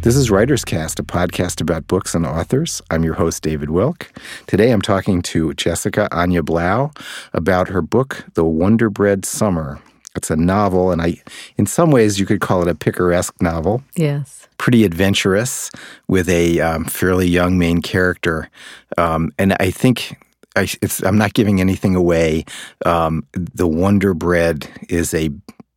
This is Writer's Cast, a podcast about books and authors. I'm your host, David Wilk. Today I'm talking to Jessica Anya Blau about her book, The Wonderbread Summer. It's a novel, and in some ways you could call it a picaresque novel. Yes. Pretty adventurous with a fairly young main character. And I think I'm not giving anything away. The Wonderbread is a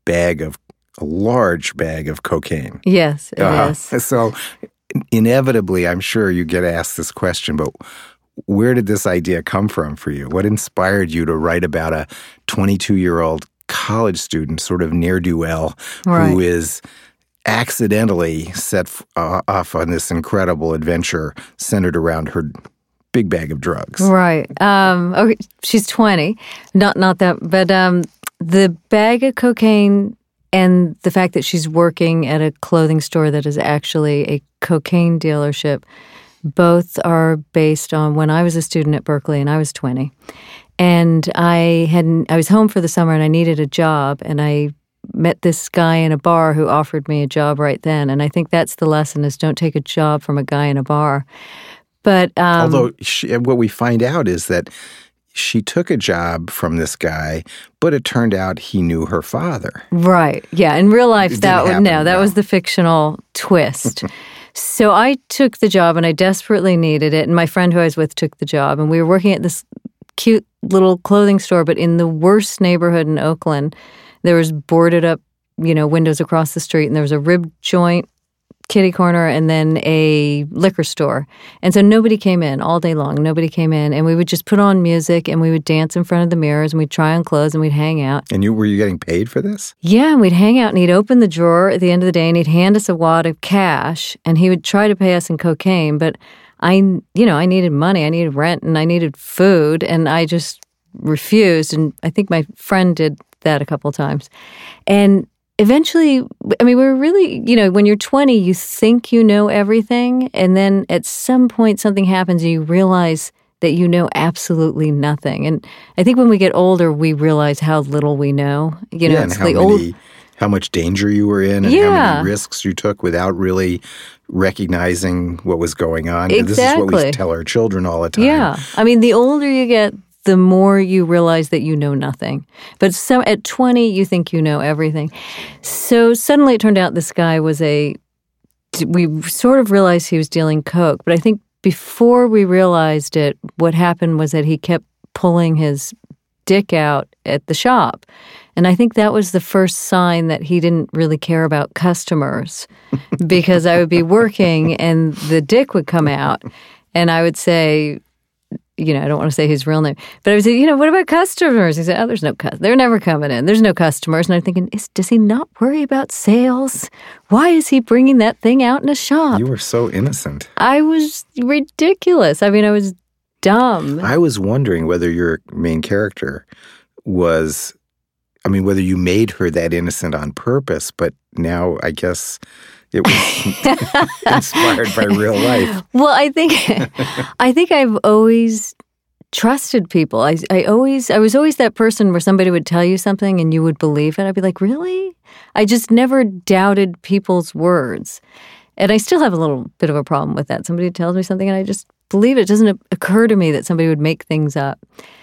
large bag of cocaine. Yes, it is. So inevitably, I'm sure you get asked this question, but where did this idea come from for you? What inspired you to write about a 22-year-old college student, sort of ne'er-do-well, who is accidentally set off on this incredible adventure centered around her big bag of drugs? Right. Okay, she's 20. Not that, but the bag of cocaine and the fact that she's working at a clothing store that is actually a cocaine dealership, both are based on when I was a student at Berkeley and I was 20. And I was home for the summer and I needed a job, and I met this guy in a bar who offered me a job right then. And I think that's the lesson, is don't take a job from a guy in a bar. But although what we find out is that she took a job from this guy, but it turned out he knew her father. Right. Yeah. In real life, that was the fictional twist. So I took the job, and I desperately needed it. And my friend who I was with took the job, and we were working at this cute little clothing store, but in the worst neighborhood in Oakland. There was boarded up, windows across the street, and there was a rib joint, kitty corner, and then a liquor store. And so nobody came in all day long. Nobody came in, and we would just put on music, and we would dance in front of the mirrors, and we'd try on clothes, and we'd hang out. And were you getting paid for this? Yeah, and we'd hang out, and he'd open the drawer at the end of the day, and he'd hand us a wad of cash, and he would try to pay us in cocaine, but I needed money, I needed rent, and I needed food, and I just refused, and I think my friend did that a couple of times. And eventually, we were really, when you're 20, you think you know everything, and then at some point something happens and you realize that you know absolutely nothing. And I think when we get older, we realize how little we know. And how much danger you were in, and how many risks you took without really recognizing what was going on. Exactly. And this is what we tell our children all the time. Yeah. The older you get, the more you realize that you know nothing. But at 20, you think you know everything. So suddenly it turned out this guy we sort of realized he was dealing coke. But I think before we realized it, what happened was that he kept pulling his dick out at the shop. And I think that was the first sign that he didn't really care about customers, because I would be working and the dick would come out, and I would say, I don't want to say his real name, but I would say, what about customers? He said, there's no customers. They're never coming in. There's no customers. And I'm thinking, does he not worry about sales? Why is he bringing that thing out in a shop? You were so innocent. I was ridiculous. I was dumb. I was wondering whether your main character was, whether you made her that innocent on purpose, but now I guess it was inspired by real life. Well, I think I've always trusted people. I was always that person where somebody would tell you something and you would believe it. I'd be like, really? I just never doubted people's words. And I still have a little bit of a problem with that. Somebody tells me something and I just believe it. It doesn't occur to me that somebody would make things up.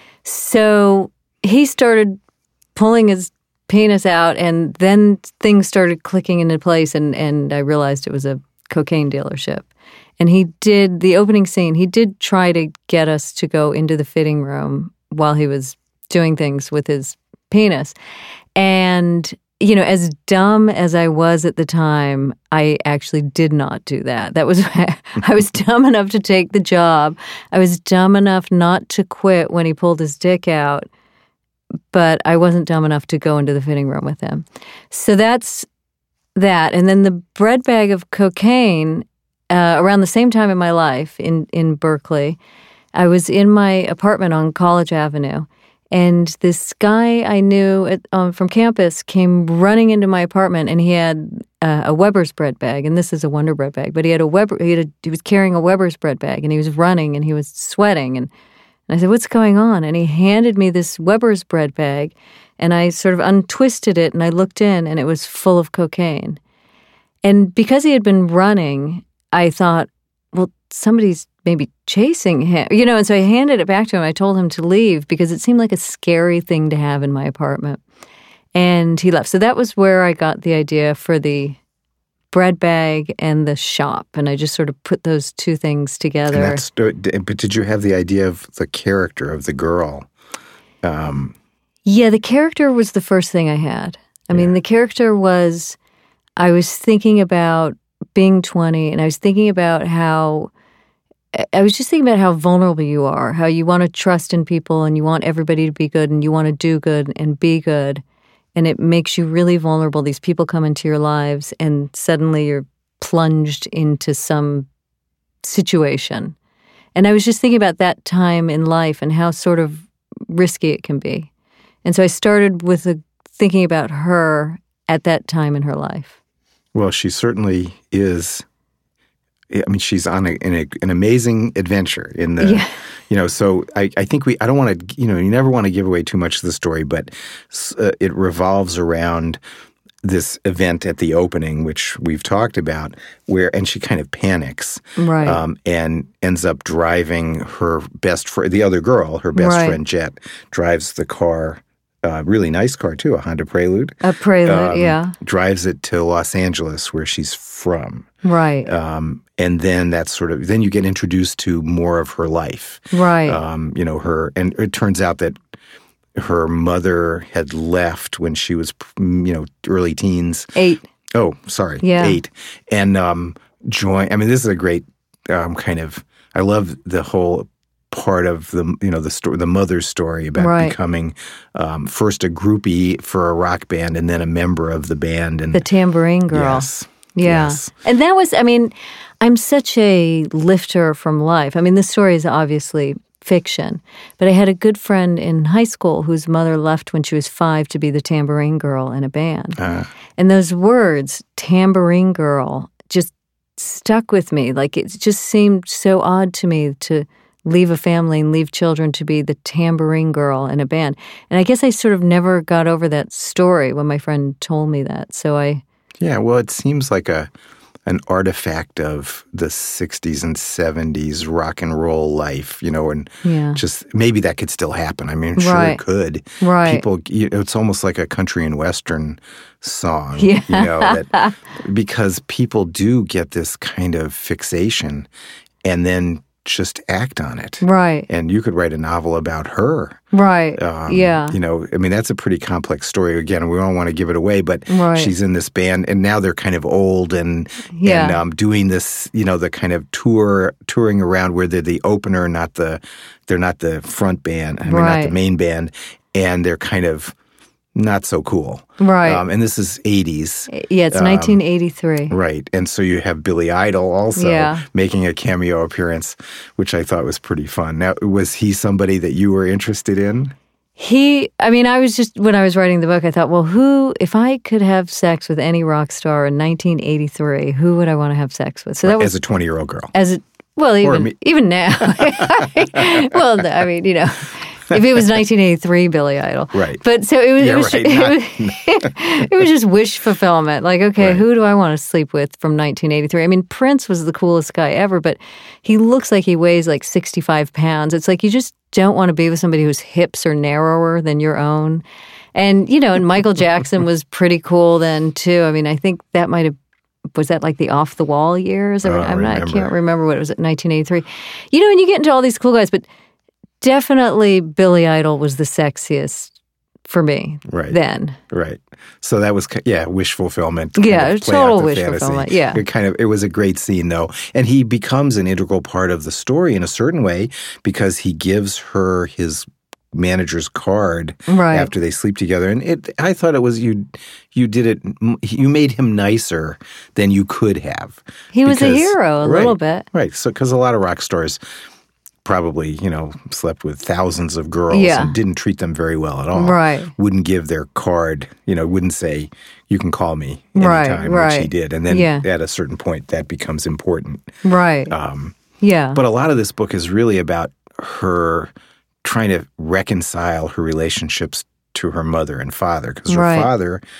So he started pulling his penis out, and then things started clicking into place, and I realized it was a cocaine dealership. And he did, the opening scene, he did try to get us to go into the fitting room while he was doing things with his penis. And, as dumb as I was at the time, I actually did not do that. I was dumb enough to take the job. I was dumb enough not to quit when he pulled his dick out. But I wasn't dumb enough to go into the fitting room with him. So that's that. And then the bread bag of cocaine, around the same time in my life in Berkeley, I was in my apartment on College Avenue. And this guy I knew from campus came running into my apartment, and he had a Weber's bread bag. And this is a Wonder Bread bag. But he was carrying a Weber's bread bag, and he was running, and he was sweating. And I said, what's going on? And he handed me this Weber's bread bag, and I sort of untwisted it, and I looked in, and it was full of cocaine. And because he had been running, I thought, well, somebody's maybe chasing him, and so I handed it back to him. I told him to leave because it seemed like a scary thing to have in my apartment. And he left. So that was where I got the idea for the bread bag and the shop. And I just sort of put those two things together. But did you have the idea of the character of the girl? Yeah, the character was the first thing I had. I mean, the character was, I was thinking about being 20, and I was thinking about how vulnerable you are, how you want to trust in people and you want everybody to be good and you want to do good and be good. And it makes you really vulnerable. These people come into your lives and suddenly you're plunged into some situation. And I was just thinking about that time in life and how sort of risky it can be. And so I started with thinking about her at that time in her life. Well, she certainly is. I mean, she's on an amazing adventure in the, so I think I don't want to, you never want to give away too much of the story, but it revolves around this event at the opening, which we've talked about, and she kind of panics. Right. And ends up driving her best friend, the other girl, her best friend, Jet, drives the car. Really nice car, too, a Honda Prelude. A Prelude, yeah. Drives it to Los Angeles, where she's from. Right. And then that's then you get introduced to more of her life. Right. And it turns out that her mother had left when she was, early teens. 8. Oh, sorry. Yeah. 8. And this is a great I love the whole part of the story, the mother's story about becoming first a groupie for a rock band and then a member of the band. And the Tambourine Girl. Yes. Yeah. Yes. And that was, I'm such a lifter from life. This story is obviously fiction, but I had a good friend in high school whose mother left when she was 5 to be the Tambourine Girl in a band. And those words, Tambourine Girl, just stuck with me. Like, it just seemed so odd to me to leave a family and leave children to be the Tambourine Girl in a band. And I guess I sort of never got over that story when my friend told me that. So Yeah, well, it seems like an artifact of the 60s and 70s rock and roll life, and just maybe that could still happen. Sure it could. Right. People, it's almost like a country and western song, because people do get this kind of fixation and then just act on it. Right. And you could write a novel about her. Right. That's a pretty complex story. Again, we don't want to give it away, but she's in this band, and now they're kind of old and doing this, the kind of touring around where they're the opener, they're not the front band, not the main band, and they're kind of not so cool. Right. And this is 80s. Yeah, it's 1983. Right. And so you have Billy Idol also making a cameo appearance, which I thought was pretty fun. Now, was he somebody that you were interested in? I was just, when I was writing the book, I thought, well, if I could have sex with any rock star in 1983, who would I want to have sex with? So that was as a 20-year-old girl. Even now. If it was 1983 Billy Idol. Right. But so it was just wish fulfillment. Like, okay, who do I want to sleep with from 1983? Prince was the coolest guy ever, but he looks like he weighs like 65 pounds. It's like you just don't want to be with somebody whose hips are narrower than your own. And, and Michael Jackson was pretty cool then, too. I think that might have, was that like the Off the Wall years? I can't remember what it was at 1983. And you get into all these cool guys, but definitely Billy Idol was the sexiest for me then. Right. So that was, wish fulfillment. Yeah, total wish fulfillment. Yeah. It was a great scene, though. And he becomes an integral part of the story in a certain way because he gives her his manager's card after they sleep together. And I thought it was, you made him nicer than you could have. He was a hero a little bit. Right. So, because a lot of rock stars probably, slept with thousands of girls and didn't treat them very well at all. Right. Wouldn't give their card, wouldn't say, you can call me anytime, which he did. And then at a certain point, that becomes important. Right. But a lot of this book is really about her trying to reconcile her relationships to her mother and father, because her father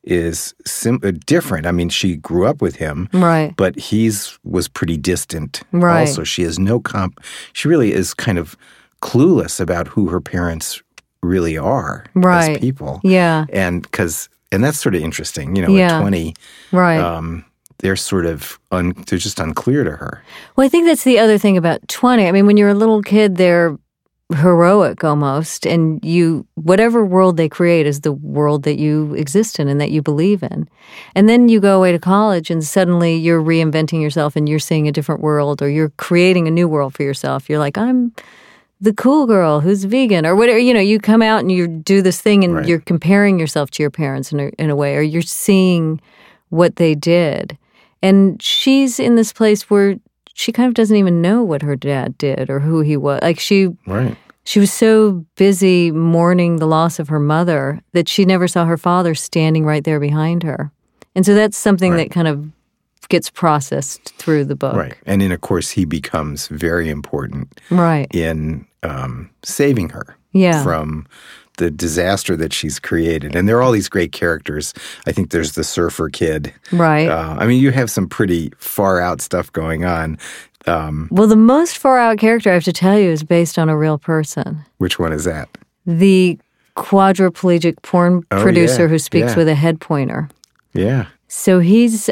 is different. I mean, she grew up with him, right? But was pretty distant. Right. Also, she has no She really is kind of clueless about who her parents really are as people. Yeah. And that's sort of interesting. At 20, right. They're sort of they're just unclear to her. Well, I think that's the other thing about 20. I mean, when you're a little kid, they're heroic almost, and whatever world they create is the world that you exist in and that you believe in. And then you go away to college and suddenly you're reinventing yourself and you're seeing a different world, or you're creating a new world for yourself. You're like, I'm the cool girl who's vegan, or whatever. You come out and you do this thing and you're comparing yourself to your parents in a way, or you're seeing what they did. And she's in this place where she kind of doesn't even know what her dad did or who he was. Like she was so busy mourning the loss of her mother that she never saw her father standing right there behind her. And so that's something that kind of gets processed through the book. Right. And then, of course, he becomes very important in saving her from the disaster that she's created. And there are all these great characters. I think there's the surfer kid. Right. I mean, you have some pretty far-out stuff going on. Well, the most far-out character, I have to tell you, is based on a real person. Which one is that? The quadriplegic porn producer who speaks with a head pointer. Yeah. So he's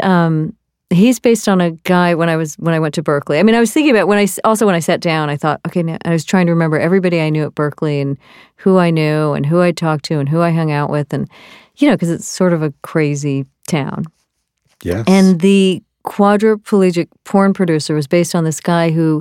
based on a guy when I went to Berkeley. I mean, I was thinking about when I sat down, I thought, okay, now I was trying to remember everybody I knew at Berkeley and who I knew and who I talked to and who I hung out with, and because it's sort of a crazy town. Yes. And the quadriplegic porn producer was based on this guy who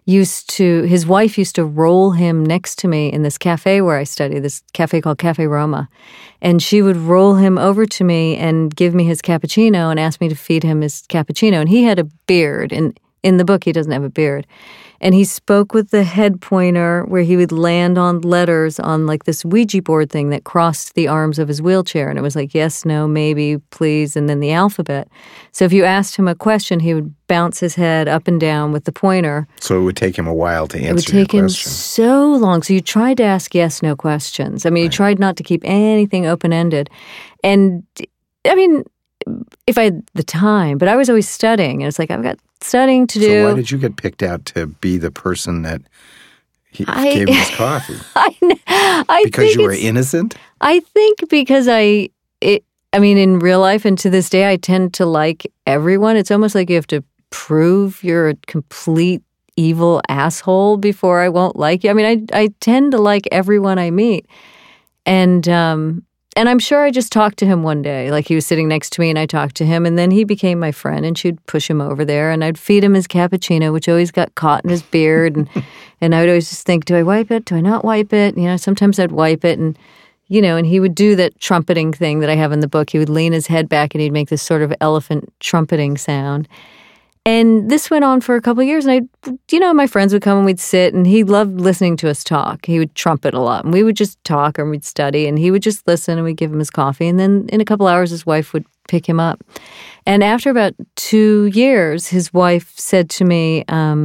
his wife used to roll him next to me in this cafe where I studied, this cafe called Cafe Roma. And she would roll him over to me and give me his cappuccino and ask me to feed him his cappuccino. And he had a beard. And in the book, he doesn't have a beard. And he spoke with the head pointer where he would land on letters on like this Ouija board thing that crossed the arms of his wheelchair. And it was like, yes, no, maybe, please, and then the alphabet. So if you asked him a question, he would bounce his head up and down with the pointer. So it would take him a while to answer your question. It would take him so long. So you tried to ask yes, no questions. I mean, you tried not to keep anything open-ended. And, I mean, if I had the time, but I was always studying. And it's like, I've got studying to do. So why did you get picked out to be the person that gave him his coffee? Because you were innocent? I think because I mean, in real life and to this day, I tend to like everyone. It's almost like you have to prove you're a complete evil asshole before I won't like you. I mean, I tend to like everyone I meet. And I'm sure I just talked to him one day. Like he was sitting next to me and I talked to him, and then he became my friend, and she'd push him over there and I'd feed him his cappuccino, which always got caught in his beard. And I would always just think, do I wipe it? Do I not wipe it? Sometimes I'd wipe it, and he would do that trumpeting thing that I have in the book. He would lean his head back and he'd make this sort of elephant trumpeting sound. And this went on for a couple of years, and my friends would come and we'd sit, and he loved listening to us talk. He would trumpet a lot, and we would just talk and we'd study, and he would just listen, and we'd give him his coffee. And then in a couple hours, his wife would pick him up. And after about 2 years, his wife said to me,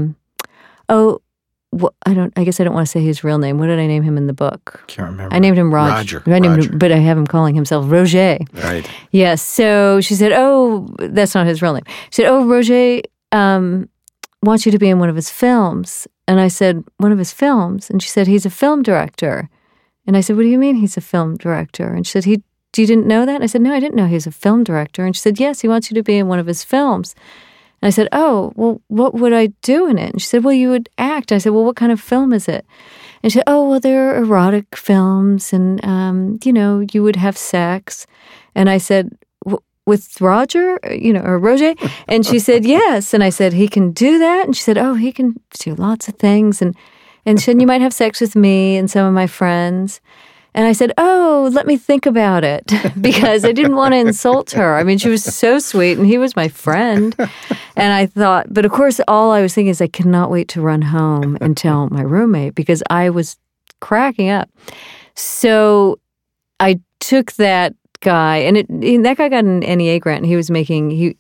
I guess I don't want to say his real name. What did I name him in the book? Can't remember. I named him Roger. But I have him calling himself Roger. Right. Yes. So she said, that's not his real name. She said, Roger wants you to be in one of his films. And I said, one of his films? And she said, he's a film director. And I said, what do you mean he's a film director? And she said, you didn't know that? And I said, no, I didn't know he was a film director. And she said, yes, he wants you to be in one of his films. And I said, oh, well, what would I do in it? And she said, well, you would act. I said, well, what kind of film is it? And she said, oh, well, they're erotic films, and, you would have sex. And I said, with Roger, or Roger? And she said, yes. And I said, he can do that? And she said, oh, he can do lots of things. And she said, you might have sex with me and some of my friends. And I said, oh, let me think about it, because I didn't want to insult her. I mean, she was so sweet, and he was my friend. And I thought, but of course, all I was thinking is I cannot wait to run home and tell my roommate, because I was cracking up. So I took that guy, and that guy got an NEA grant, and he was making,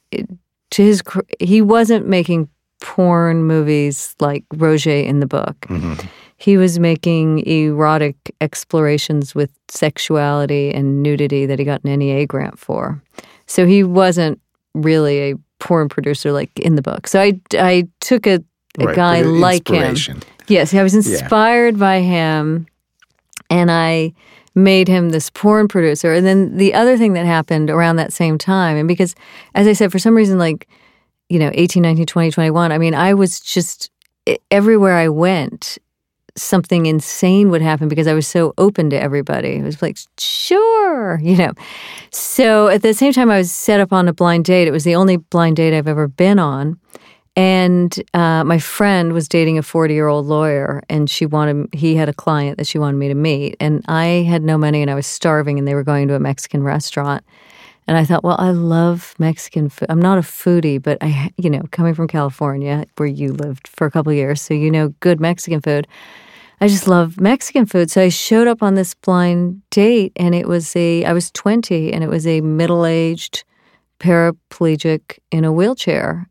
he wasn't making porn movies like Roger in the book. Mm-hmm. he was making erotic explorations with sexuality and nudity that he got an NEA grant for. So he wasn't really a porn producer like in the book. So I took a guy like him. Yes, I was inspired by him, and I made him this porn producer. And then the other thing that happened around that same time, and because, as I said, for some reason, 18, 19, 20, 21, I mean, I was just, everywhere I went, something insane would happen because I was so open to everybody. It was like, sure, So at the same time, I was set up on a blind date. It was the only blind date I've ever been on. And my friend was dating a 40-year-old lawyer, and he had a client that she wanted me to meet. And I had no money, and I was starving, and they were going to a Mexican restaurant. And I thought, well, I love Mexican food. I'm not a foodie, but coming from California, where you lived for a couple of years, so good Mexican food. I just love Mexican food. So I showed up on this blind date, and I was 20, and it was a middle-aged paraplegic in a wheelchair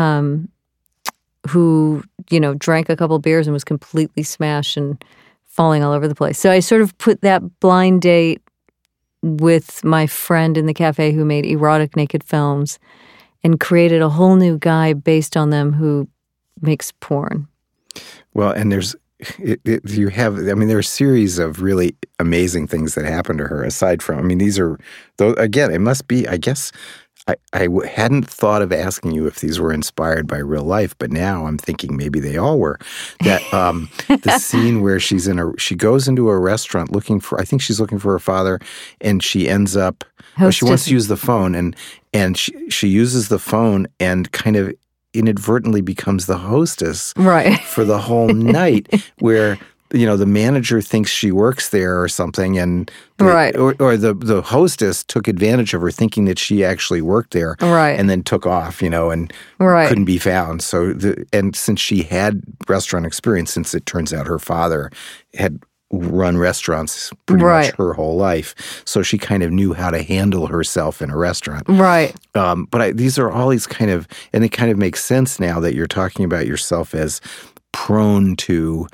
who, drank a couple beers and was completely smashed and falling all over the place. So I sort of put that blind date with my friend in the cafe who made erotic naked films and created a whole new guy based on them who makes porn. Well, and there are a series of really amazing things that happened to her aside from, these are, though, again, it must be, I guess, I hadn't thought of asking you if these were inspired by real life, but now I'm thinking maybe they all were. That the scene where she goes into a restaurant I think she's looking for her father, and she ends up, she wants to use the phone, and she uses the phone and kind of inadvertently becomes the hostess for the whole night, where the manager thinks she works there or something, and or the hostess took advantage of her thinking that she actually worked there, and then took off, and couldn't be found. So and since she had restaurant experience, since it turns out her father had run restaurants pretty much her whole life, so she kind of knew how to handle herself in a restaurant. But these are all these kind of, and it kind of makes sense now that you're talking about yourself as prone to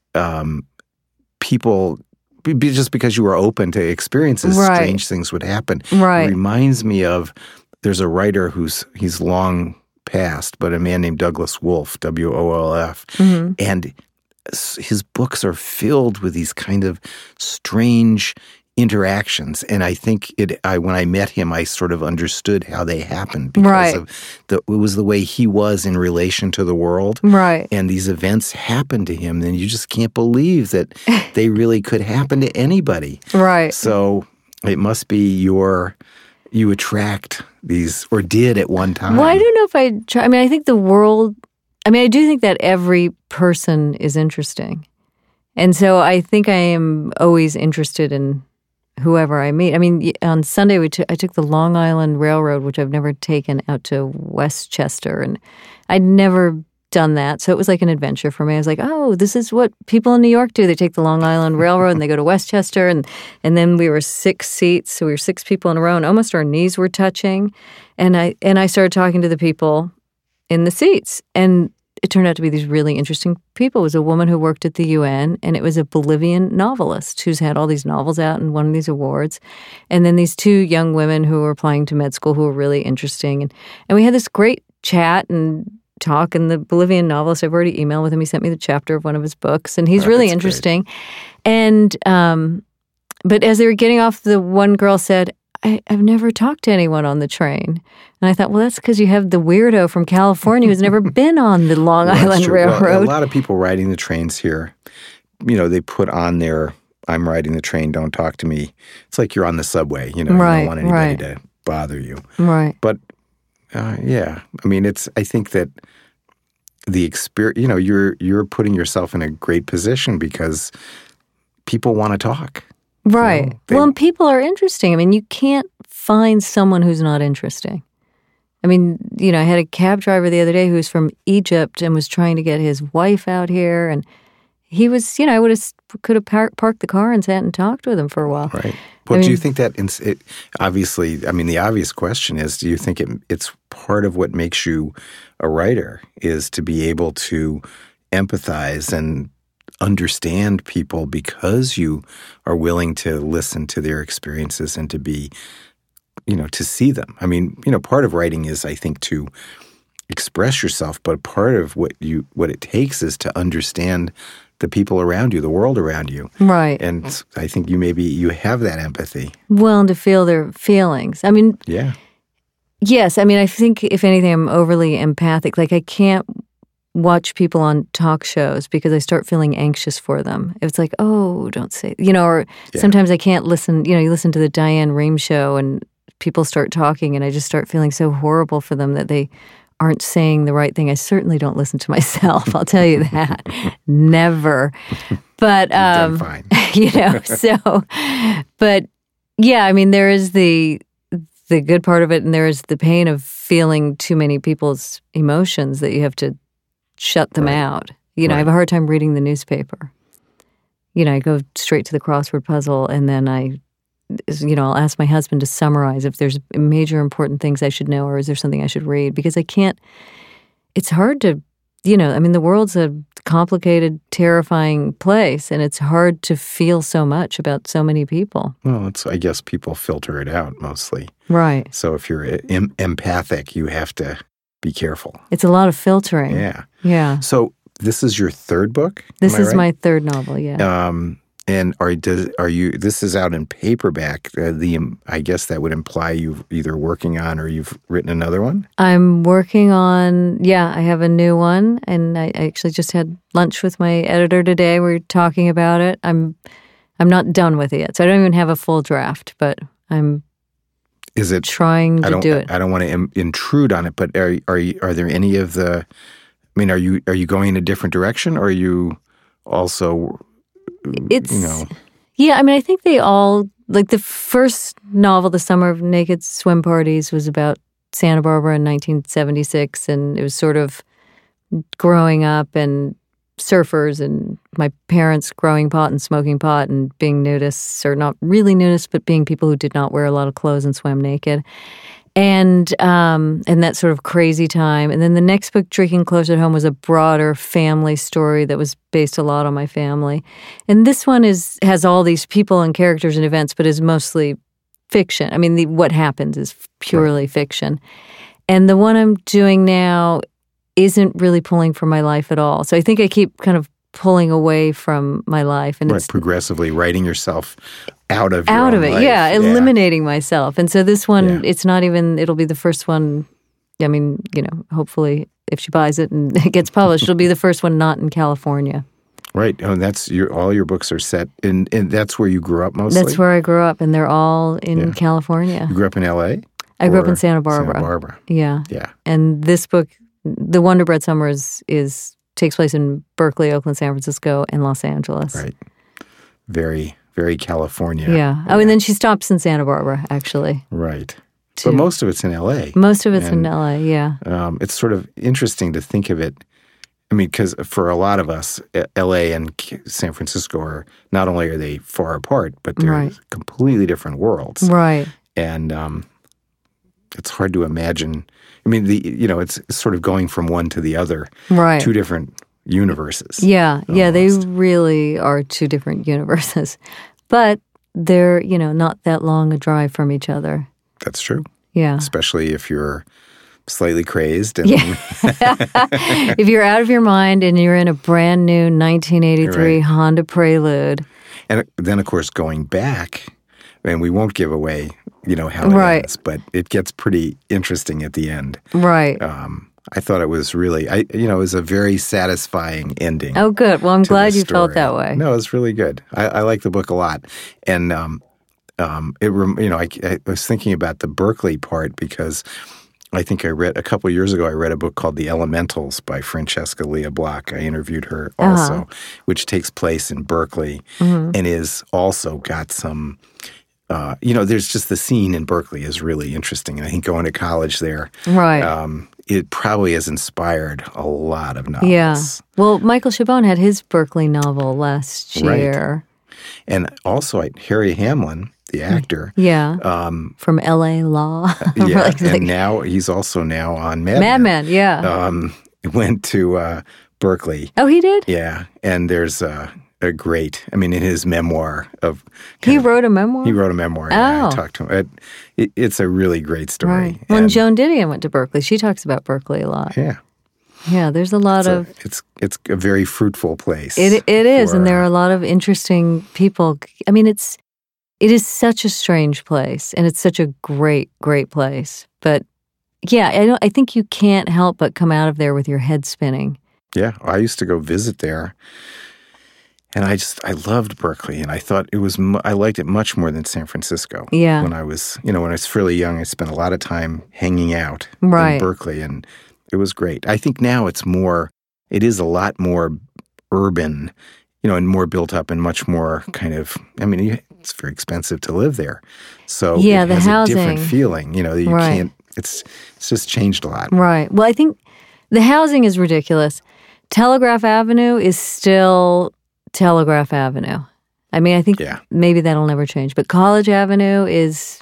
people, just because you were open to experiences, strange things would happen. It reminds me of, there's a writer he's long passed, but a man named Douglas Wolf, W-O-L-F, and his books are filled with these kind of strange interactions, and I think when I met him, I sort of understood how they happened because of it was the way he was in relation to the world, and these events happened to him, and you just can't believe that they really could happen to anybody. So it must be you attract these, or did at one time. Well, I don't know if I try. I think the world. I do think that every person is interesting, and so I think I am always interested in whoever I meet. On Sunday, I took the Long Island Railroad, which I've never taken, out to Westchester, and I'd never done that. So it was like an adventure for me. I was like, oh, this is what people in New York do. They take the Long Island Railroad and they go to Westchester, and then we were 6 seats, so we were 6 people in a row, and almost our knees were touching. And I started talking to the people in the seats, and it turned out to be these really interesting people. It was a woman who worked at the UN, and it was a Bolivian novelist who's had all these novels out and won these awards. And then these 2 young women who were applying to med school who were really interesting. And we had this great chat and talk, and the Bolivian novelist, I've already emailed with him. He sent me the chapter of one of his books, and he's really interesting. Great. And but as they were getting off, the one girl said, I've never talked to anyone on the train. And I thought, well, that's because you have the weirdo from California who's never been on the Long Island Railroad. Well, a lot of people riding the trains here, they put on their, I'm riding the train, don't talk to me. It's like you're on the subway, you don't want anybody to bother you. But, I think that the experience, you're putting yourself in a great position because people want to talk. And people are interesting. You can't find someone who's not interesting. I had a cab driver the other day who was from Egypt and was trying to get his wife out here, and he was, I could have parked the car and sat and talked with him for a while. Well, do you think that, obviously, the obvious question is, do you think it's part of what makes you a writer is to be able to empathize and understand people because you are willing to listen to their experiences and to be, to see them. I mean, part of writing is, I think, to express yourself, but part of what it takes is to understand the people around you, the world around you. Right. And I think you have that empathy. Well, and to feel their feelings. I mean, yeah. Yes. I mean, I think, if anything, I'm overly empathic. Like, I can't watch people on talk shows because I start feeling anxious for them. It's like, oh, don't say, or sometimes I can't listen. You listen to the Diane Rehm show and people start talking and I just start feeling so horrible for them that they aren't saying the right thing. I certainly don't listen to myself. I'll tell you that. Never. But, You've done fine. But yeah, I mean, there is the good part of it and there is the pain of feeling too many people's emotions that you have to shut them out. I have a hard time reading the newspaper. I go straight to the crossword puzzle and then I'll ask my husband to summarize if there's major important things I should know or is there something I should read, because I can't, it's hard to, I mean, the world's a complicated, terrifying place and it's hard to feel so much about so many people. Well, I guess people filter it out mostly. Right. So if you're empathic, you have to be careful. It's a lot of filtering. Yeah. Yeah. So this is your third book? This is my third novel, yeah. And this is out in paperback. I guess that would imply you've either working on or you've written another one? I'm working on, I have a new one. And I actually just had lunch with my editor today. We were talking about it. I'm not done with it yet. So I don't even have a full draft, but I'm trying to do it. I don't want to intrude on it, but are there any of the, I mean, are you going in a different direction or are you also... Yeah, I mean, I think they all, like the first novel, The Summer of Naked Swim Parties, was about Santa Barbara in 1976, and it was sort of growing up and surfers and my parents growing pot and smoking pot and being nudists, or not really nudists, but being people who did not wear a lot of clothes and swam naked. And that sort of crazy time. And then the next book, Drinking Close at Home, was a broader family story that was based a lot on my family. And this one has all these people and characters and events, but is mostly fiction. I mean, what happens is purely fiction. And the one I'm doing now isn't really pulling from my life at all. So I think I keep kind of pulling away from my life. And it's progressively writing yourself out of it, life. Eliminating myself. And so this one, it's not even, it'll be the first one, I mean, hopefully if she buys it and it gets published, it'll be the first one not in California. Right. Oh, and all your books are set in, and that's where you grew up mostly? That's where I grew up, and they're all in California. You grew up in L.A.? I grew up in Santa Barbara. Santa Barbara. Yeah. Yeah. And this book, The Wonder Bread Summer, takes place in Berkeley, Oakland, San Francisco, and Los Angeles. Right. Very, very California. Yeah. Oh, and then she stops in Santa Barbara, actually. Right. But most of it's in L.A. Most of it's in L.A., yeah. It's sort of interesting to think of it. I mean, because for a lot of us, L.A. and San Francisco are, not only are they far apart, but they're completely different worlds. Right. And it's hard to imagine. I mean, it's sort of going from one to the other. Right. Two different universes. Yeah. Almost. Yeah, they really are two different universes. But they're, not that long a drive from each other. That's true. Yeah. Especially if you're slightly crazed. And if you're out of your mind and you're in a brand new 1983 Honda Prelude. And then, of course, going back, and we won't give away, how it ends, but it gets pretty interesting at the end. Right. I thought it was really, it was a very satisfying ending. Oh, good. Well, I'm glad you felt that way. No, it was really good. I like the book a lot. And, I was thinking about the Berkeley part because I think a couple of years ago, I read a book called The Elementals by Francesca Lia Block. I interviewed her also, which takes place in Berkeley and is also got some, there's just the scene in Berkeley is really interesting. And I think going to college there, it probably has inspired a lot of novels. Yeah. Well, Michael Chabon had his Berkeley novel last year. Right. And also Harry Hamlin, the actor. Yeah. From L.A. Law. Yeah. And now he's also on Mad Men. Yeah. Went to Berkeley. Oh, he did? Yeah, and there's a great, I mean, in his memoir of... He wrote a memoir? He wrote a memoir. Oh. Yeah, I talked to him. It's a really great story. Right. When Joan Didion went to Berkeley, she talks about Berkeley a lot. Yeah. Yeah, there's a lot of... It's a very fruitful place. It is, and there are a lot of interesting people. I mean, it is such a strange place, and it's such a great, great place. But yeah, I think you can't help but come out of there with your head spinning. Yeah, I used to go visit there, and I loved Berkeley, and I thought I liked it much more than San Francisco. Yeah. When I was fairly young, I spent a lot of time hanging out Right. in Berkeley, and it was great. I think now it is a lot more urban, and more built up and much more kind of, I mean, it's very expensive to live there. So yeah, it the has housing. a different feeling, you Right. can't, it's just changed a lot. Right. Well, I think the housing is ridiculous. Telegraph Avenue is still Telegraph Avenue. I mean, I think maybe that'll never change. But College Avenue is,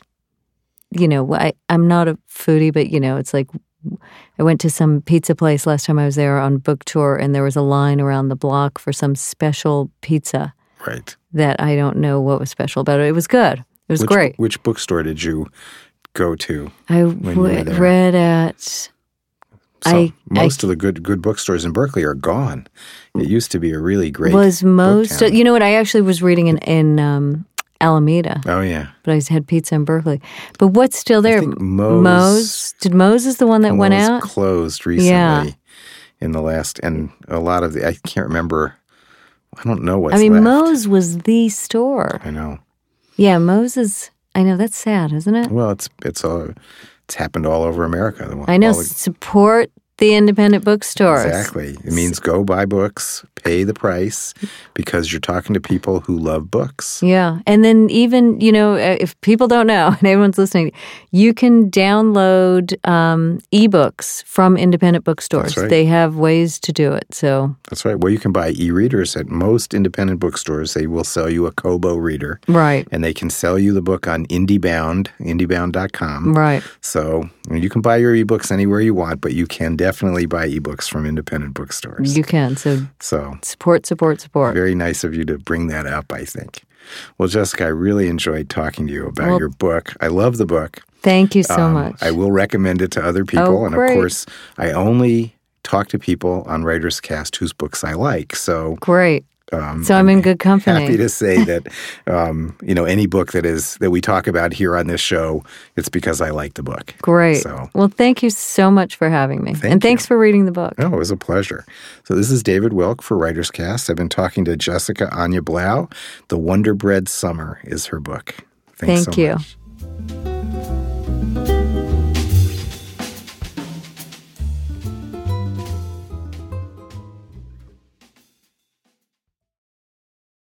I'm not a foodie, but, it's like I went to some pizza place last time I was there on book tour, and there was a line around the block for some special pizza. Right. That I don't know what was special about it. It was good. It was great. Which bookstore did you go to? I read at... Most of the good bookstores in Berkeley are gone. It used to be a really great was most. book town. You know what? I actually was reading in Alameda. Oh yeah, but I had pizza in Berkeley. But what's still there? I think Moe's. Did Moe's is the one that went out? Closed recently. In the last, and a lot of I can't remember. I don't know what's left. Moe's was the store. I know. Yeah, Moe's is. I know, that's sad, isn't it? Well, it's happened all over America. I know. Support the independent bookstores. Exactly. It means go buy books, pay the price, because you're talking to people who love books. Yeah. And then even, if people don't know, and everyone's listening, you can download ebooks from independent bookstores. That's right. They have ways to do it. So that's right. Well, you can buy e-readers at most independent bookstores. They will sell you a Kobo reader. Right. And they can sell you the book on IndieBound, indiebound.com. Right. So you can buy your ebooks anywhere you want, but you can definitely buy ebooks from independent bookstores. You can. So support. Very nice of you to bring that up, I think. Well, Jessica, I really enjoyed talking to you about your book. I love the book. Thank you so much. I will recommend it to other people. Oh, and great. Of course, I only talk to people on Writers Cast whose books I like. So great. So I'm in good company. Happy to say that, any book that we talk about here on this show, it's because I like the book. Great. Well, thank you so much for having me. Thanks for reading the book. Oh, it was a pleasure. So this is David Wilk for Writers Cast. I've been talking to Jessica Anya Blau. The Wonder Bread Summer is her book. Thanks so much.